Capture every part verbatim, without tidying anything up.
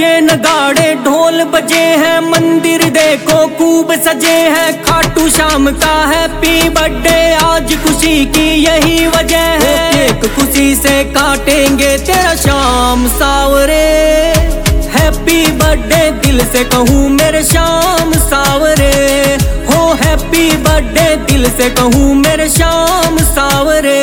बजे नगाड़े ढोल बजे हैं, मंदिर देखो खूब सजे हैं। खाटू श्याम का हैप्पी बर्थडे आज खुशी की यही वजह है। केक खुशी से काटेंगे तेरा शाम सावरे, हैप्पी बर्थडे दिल से कहूँ मेरे शाम सावरे। हो हैप्पी बर्थडे दिल से कहूँ मेरे शाम सावरे।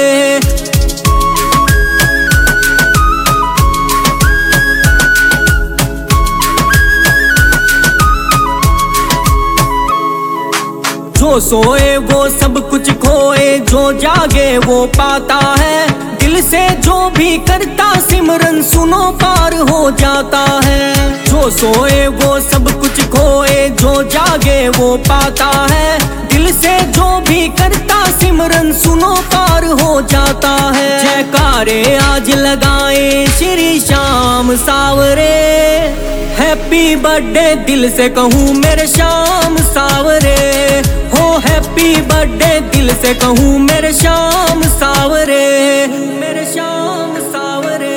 जो सोए वो सब कुछ खोए, जो जागे वो पाता है। दिल से जो भी करता सिमरन सुनो पार हो जाता है। जो सोए वो सब कुछ खोए, जो जागे वो पाता है। दिल से जो भी करता सिमरन सुनो पार हो जाता है। जयकारे आज लगाए श्री श्याम सावरे, हैप्पी बर्थडे दिल से कहूँ मेरे श्याम सावरे। हो हैप्पी बर्थडे दिल से कहूँ मेरे श्याम सावरे, मेरे श्याम सावरे।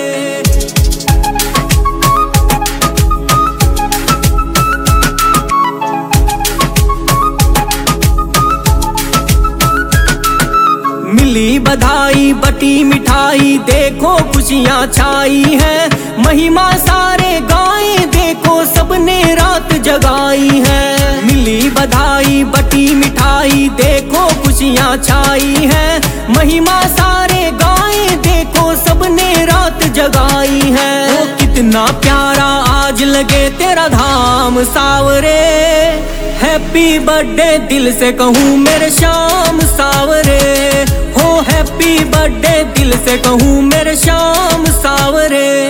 मिली बधाई बटी मिठाई, देखो खुशियाँ छाई है। महिमा सारे गाए देखो सबने रात जगाई है। मिली बधाई बटी मिठाई, देखो खुशियाँ छाई है। महिमा सारे गाए देखो सबने रात जगाई है। ओ कितना प्यारा आज लगे तेरा धाम सावरे, हैप्पी बर्थडे दिल से कहूँ मेरे श्याम सावरे। हो हैप्पी बर्थडे दिल से कहूँ मेरे श्याम सावरे।